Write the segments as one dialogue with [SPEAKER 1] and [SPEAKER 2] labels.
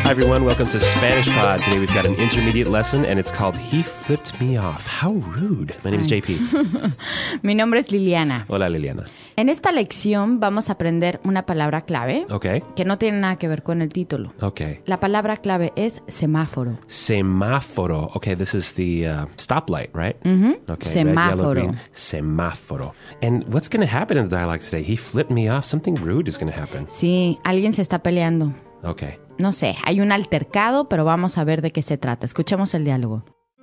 [SPEAKER 1] Hi, everyone. Welcome to Spanish Pod. Today we've got an intermediate lesson, and it's called He Flipped Me Off. How rude. My name is JP.
[SPEAKER 2] Mi nombre es Liliana.
[SPEAKER 1] Hola, Liliana.
[SPEAKER 2] En esta lección vamos a aprender una palabra clave
[SPEAKER 1] Okay.
[SPEAKER 2] que no tiene nada que ver con el título.
[SPEAKER 1] Okay.
[SPEAKER 2] La palabra clave es semáforo.
[SPEAKER 1] Semáforo. Okay, this is the stoplight, right?
[SPEAKER 2] Mm-hmm.
[SPEAKER 1] Okay.
[SPEAKER 2] Semáforo.
[SPEAKER 1] Red, yellow, green. Semáforo. And what's going to happen in the dialogue today? He flipped me off. Something rude is going to happen.
[SPEAKER 2] Sí, alguien se está peleando.
[SPEAKER 1] Okay.
[SPEAKER 2] No sé, hay un altercado, pero vamos a ver de qué se trata. Escuchemos el diálogo.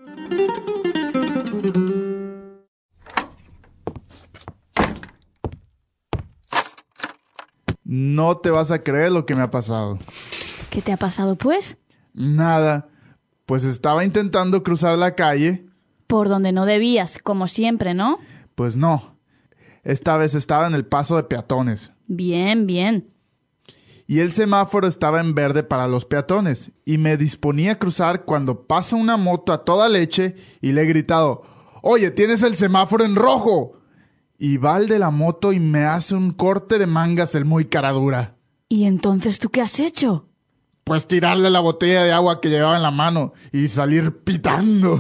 [SPEAKER 3] No te vas a creer lo que me ha pasado.
[SPEAKER 2] ¿Qué te ha pasado, pues?
[SPEAKER 3] Nada. Pues estaba intentando cruzar la calle.
[SPEAKER 4] Por donde no debías, como siempre, ¿no?
[SPEAKER 3] Pues no. Esta vez estaba en el paso de peatones.
[SPEAKER 4] Bien, bien.
[SPEAKER 3] Y el semáforo estaba en verde para los peatones. Y me disponía a cruzar cuando pasa una moto a toda leche y le he gritado: «Oye, tienes el semáforo en rojo». Y va el de la moto y me hace un corte de mangas el muy caradura.
[SPEAKER 4] ¿Y entonces tú qué has hecho?
[SPEAKER 3] Pues tirarle la botella de agua que llevaba en la mano y salir pitando.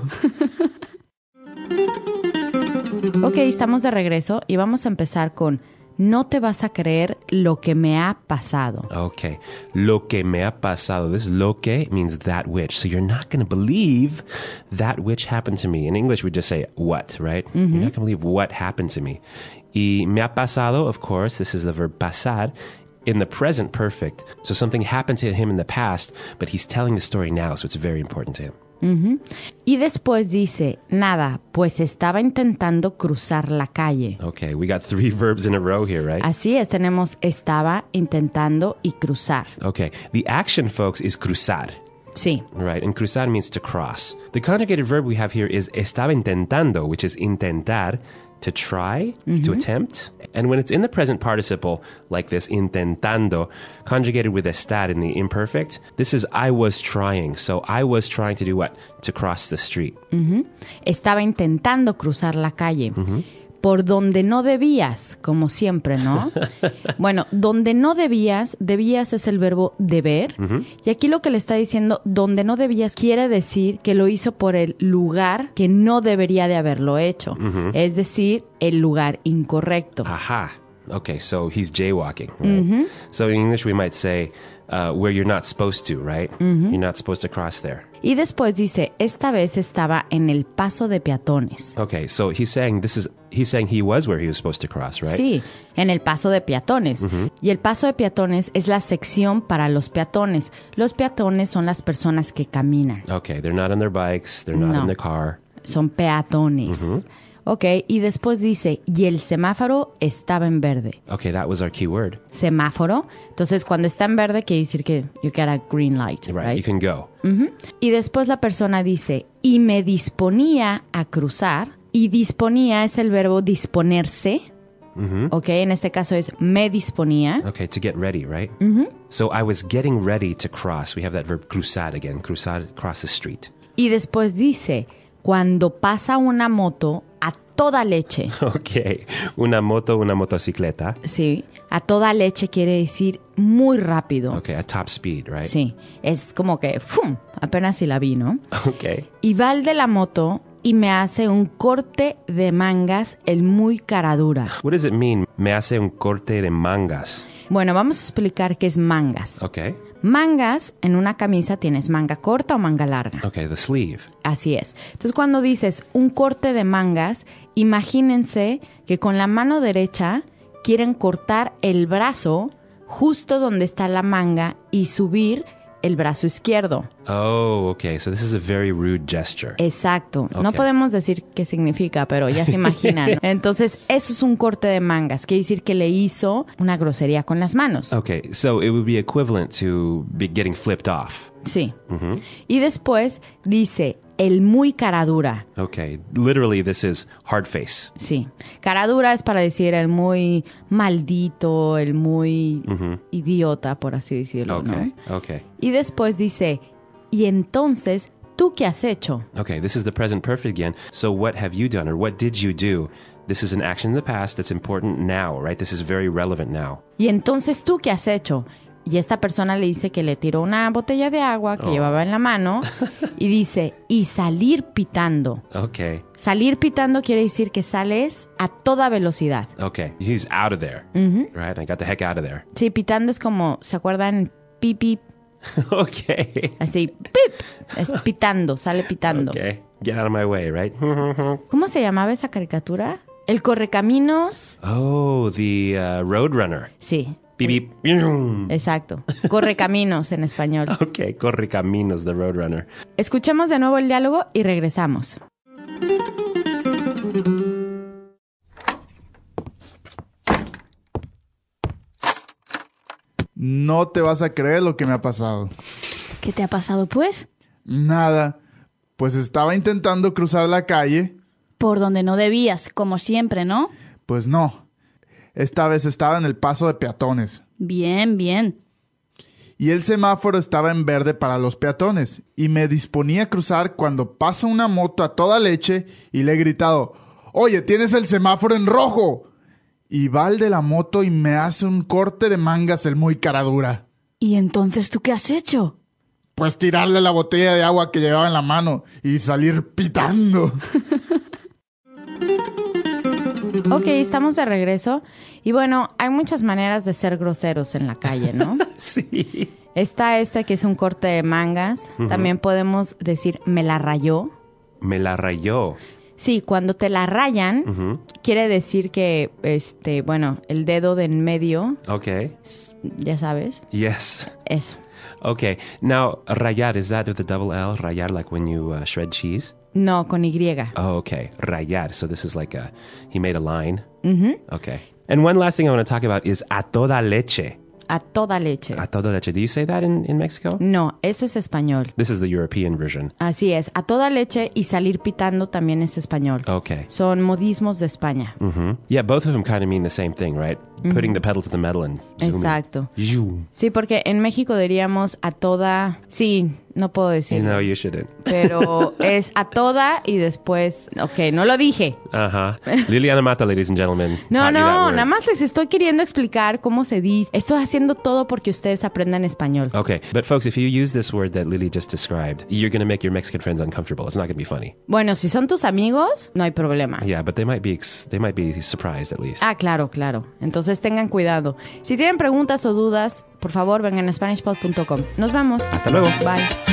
[SPEAKER 2] Ok, estamos de regreso y vamos a empezar con no te vas a creer lo que me ha pasado.
[SPEAKER 1] Okay. Lo que me ha pasado. This lo que means that which. So you're not going to believe that which happened to me. In English, we just say what, right? Mm-hmm. You're not going to believe what happened to me. Y me ha pasado, of course, this is the verb pasar, in the present perfect. So something happened to him in the past, but he's telling the story now, so it's very important to him.
[SPEAKER 2] Uh-huh. Y después dice, nada, pues estaba intentando cruzar la calle.
[SPEAKER 1] Okay, we got 3 verbs in a row here, right?
[SPEAKER 2] Así es, tenemos estaba, intentando y cruzar.
[SPEAKER 1] Okay, the action, folks, is cruzar.
[SPEAKER 2] Sí.
[SPEAKER 1] Right, and cruzar means to cross. The conjugated verb we have here is estaba intentando, which is intentar, to try, to attempt. And when it's in the present participle, like this, intentando, conjugated with estar in the imperfect, this is I was trying. So I was trying to do what? To cross the street.
[SPEAKER 2] Estaba intentando cruzar la calle. Por donde no debías, como siempre, ¿no? Bueno, donde no debías es el verbo deber. Y aquí lo que le está diciendo, donde no debías, quiere decir que lo hizo por el lugar que no debería de haberlo hecho. Es decir, el lugar incorrecto.
[SPEAKER 1] Aha. Okay, so he's jaywalking, right? So in English we might say where you're not supposed to, right? You're not supposed to cross there.
[SPEAKER 2] Y después dice, esta vez estaba en el paso de peatones.
[SPEAKER 1] Okay, so he's saying he was where he was supposed to cross, right?
[SPEAKER 2] Sí, en el paso de peatones. Y el paso de peatones es la sección para los peatones. Los peatones son las personas que caminan.
[SPEAKER 1] Okay, they're not on their bikes, they're not in their car.
[SPEAKER 2] Son peatones. Ok, y después dice, y el semáforo estaba en verde.
[SPEAKER 1] Okay, that was our key word.
[SPEAKER 2] Semáforo. Entonces, cuando está en verde, quiere decir que you get a green light, right?
[SPEAKER 1] You can go.
[SPEAKER 2] Y después la persona dice, y me disponía a cruzar. Y disponía es el verbo disponerse. Ok, en este caso es me disponía.
[SPEAKER 1] Okay, to get ready, right? So I was getting ready to cross. We have that verb cruzar again. Cruzar, cross the street.
[SPEAKER 2] Y después dice, cuando pasa una moto a toda leche.
[SPEAKER 1] Okay, una moto, una motocicleta.
[SPEAKER 2] Sí, a toda leche quiere decir muy rápido.
[SPEAKER 1] Okay, at top speed, right?
[SPEAKER 2] Sí, es como que ¡fum! Apenas si la vi, ¿no?
[SPEAKER 1] Okay.
[SPEAKER 2] Y va el de la moto y me hace un corte de mangas el muy caradura.
[SPEAKER 1] What does it mean? Me hace un corte de mangas.
[SPEAKER 2] Bueno, vamos a explicar qué es mangas.
[SPEAKER 1] Okay.
[SPEAKER 2] Mangas, en una camisa tienes manga corta o manga larga.
[SPEAKER 1] Okay, the sleeve.
[SPEAKER 2] Así es. Entonces, cuando dices un corte de mangas, imagínense que con la mano derecha quieren cortar el brazo justo donde está la manga y subir el brazo izquierdo.
[SPEAKER 1] Oh, okay. So this is a very rude gesture.
[SPEAKER 2] Exacto.
[SPEAKER 1] Okay.
[SPEAKER 2] No podemos decir qué significa, pero ya se imaginan, ¿no? Entonces, eso es un corte de mangas. Quiere decir que le hizo una grosería con las manos.
[SPEAKER 1] Okay, so it would be equivalent to be getting flipped off.
[SPEAKER 2] Sí. Y después dice, el muy caradura.
[SPEAKER 1] Okay, literally this is hard face.
[SPEAKER 2] Sí. Caradura es para decir el muy maldito, el muy idiota, por así decirlo,
[SPEAKER 1] Okay,
[SPEAKER 2] ¿no?
[SPEAKER 1] okay.
[SPEAKER 2] Y después dice, y entonces, ¿tú qué has hecho?
[SPEAKER 1] Okay, this is the present perfect again. So what have you done or what did you do? This is an action in the past that's important now, right? This is very relevant now.
[SPEAKER 2] Y entonces, ¿tú qué has hecho? Y esta persona le dice que le tiró una botella de agua que llevaba en la mano y dice, y salir pitando.
[SPEAKER 1] Okay.
[SPEAKER 2] Salir pitando quiere decir que sales a toda velocidad.
[SPEAKER 1] Okay. He's out of there. Right? I got the heck out of there.
[SPEAKER 2] Sí, pitando es como, ¿se acuerdan? Pip, pip.
[SPEAKER 1] Okay.
[SPEAKER 2] Así, pip. Es pitando, sale pitando.
[SPEAKER 1] Okay. Get out of my way, right?
[SPEAKER 2] ¿Cómo se llamaba esa caricatura? El Correcaminos.
[SPEAKER 1] Oh, the Roadrunner.
[SPEAKER 2] Sí,
[SPEAKER 1] Beep, beep.
[SPEAKER 2] exacto. Correcaminos en español.
[SPEAKER 1] Okay, Correcaminos, the Roadrunner.
[SPEAKER 2] Escuchemos de nuevo el diálogo y regresamos.
[SPEAKER 3] No te vas a creer lo que me ha pasado.
[SPEAKER 4] ¿Qué te ha pasado, pues?
[SPEAKER 3] Nada. Pues estaba intentando cruzar la calle.
[SPEAKER 4] Por donde no debías, como siempre, ¿no?
[SPEAKER 3] Pues no. Esta vez estaba en el paso de peatones.
[SPEAKER 4] Bien, bien.
[SPEAKER 3] Y el semáforo estaba en verde para los peatones. Y me disponía a cruzar cuando pasa una moto a toda leche y le he gritado, «Oye, tienes el semáforo en rojo». Y va el de la moto y me hace un corte de mangas el muy caradura.
[SPEAKER 4] ¿Y entonces tú qué has hecho?
[SPEAKER 3] Pues tirarle la botella de agua que llevaba en la mano y salir pitando.
[SPEAKER 2] Ok, estamos de regreso. Y bueno, hay muchas maneras de ser groseros en la calle, ¿no?
[SPEAKER 1] Sí.
[SPEAKER 2] Está que es un corte de mangas. También podemos decir, me la rayó.
[SPEAKER 1] Me la rayó.
[SPEAKER 2] Sí, cuando te la rayan, quiere decir que, bueno, el dedo de en medio,
[SPEAKER 1] Okay.
[SPEAKER 2] ya sabes,
[SPEAKER 1] Yes.
[SPEAKER 2] eso.
[SPEAKER 1] Okay. Now, rayar, is that with the double L? Rayar, like when you shred cheese?
[SPEAKER 2] No, con Y.
[SPEAKER 1] Oh, okay. Rayar. So this is like he made a line. Okay. And one last thing I want to talk about is a toda leche.
[SPEAKER 2] A toda leche.
[SPEAKER 1] A toda leche. Do you say that in Mexico?
[SPEAKER 2] No, eso es español.
[SPEAKER 1] This is the European version.
[SPEAKER 2] Así es, a toda leche y salir pitando también es español.
[SPEAKER 1] Okay.
[SPEAKER 2] Son modismos de España.
[SPEAKER 1] Yeah, both of them kind of mean the same thing, right? Putting the pedal to the metal and zooming.
[SPEAKER 2] Exacto.
[SPEAKER 1] Zoom.
[SPEAKER 2] Sí, porque en México diríamos a toda... Sí, no puedo decir.
[SPEAKER 1] No, you shouldn't.
[SPEAKER 2] Pero es a toda y después... Ok, no lo dije.
[SPEAKER 1] Uh-huh. Liliana Mata, ladies and gentlemen.
[SPEAKER 2] No,
[SPEAKER 1] taught you that
[SPEAKER 2] no,
[SPEAKER 1] word.
[SPEAKER 2] nada más les estoy queriendo explicar cómo se dice. Estoy haciendo todo porque ustedes aprendan español.
[SPEAKER 1] Okay, but folks, if you use this word that Lily just described, you're going to make your Mexican friends uncomfortable. It's not going to be funny.
[SPEAKER 2] Bueno, si son tus amigos, no hay problema.
[SPEAKER 1] Yeah, but they might be surprised at least.
[SPEAKER 2] Ah, claro, claro. Entonces tengan cuidado. Si tienen preguntas o dudas, por favor, vengan a SpanishPod.com. Nos vemos.
[SPEAKER 1] Hasta luego.
[SPEAKER 2] Bye.